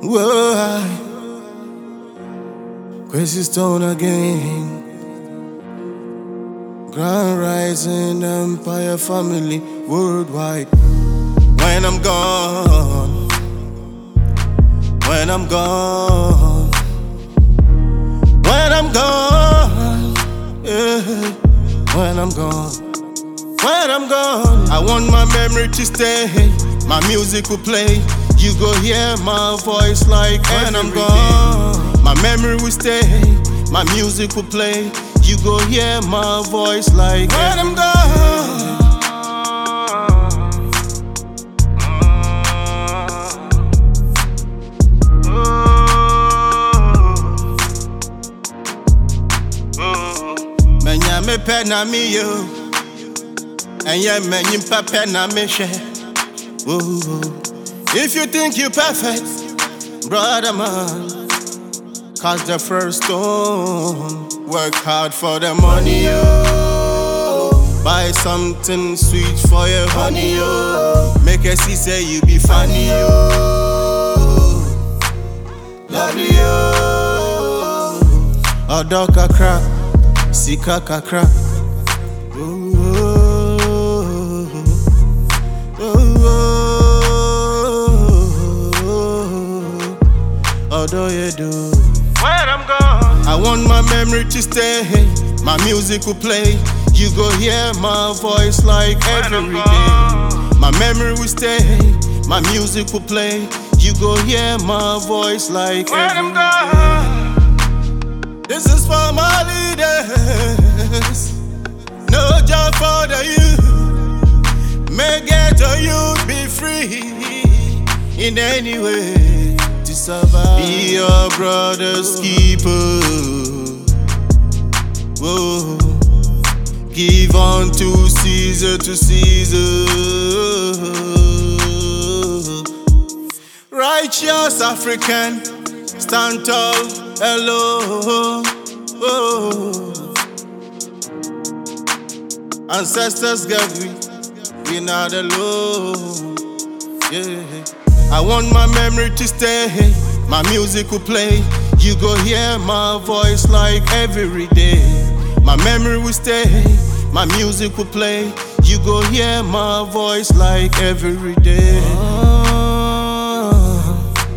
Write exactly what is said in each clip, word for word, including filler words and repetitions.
Whoa, Quincy Stone again. Grand Rising Empire family worldwide. When I'm gone, when I'm gone, when I'm gone, yeah, when I'm gone, when I'm gone, I want my memory to stay. My music will play. You go hear my voice like when I'm gone. My memory will stay. My music will play. You go hear my voice like when I'm gone. Menya me pe na mi yo, enye menyi pe na me she. If you think you perfect, brother man, cast the first stone. Work hard for the money, yo. Buy something sweet for your honey, yo. Make her see say you be funny, yo. Love you, Odo kakra, sika kakra. Odo you do. When I'm gone, I want my memory to stay. My music will play. You go hear my voice like every day. My memory will stay. My music will play. You go hear my voice like when every I'm gone. Day. This is for my leaders. No job for the youth. Make it to you be free in any way to survive. Be your brother's keeper. Whoa. Give unto Caesar to Caesar. Righteous African, stand tall, hello. Oh. Ancestors get we, we not alone. Yeah. I want my memory to stay. My music will play. You go hear my voice like every day. My memory will stay. My music will play. You go hear my voice like every day. Uh,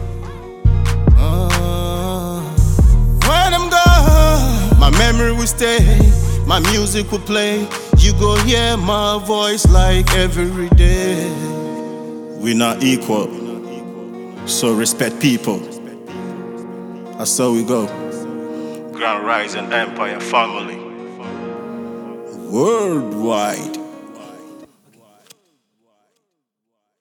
uh, when I'm gone, my memory will stay. My music will play. You go hear my voice like every day. We're not equal, so respect people. That's how we go. Grand Rising Empire family worldwide.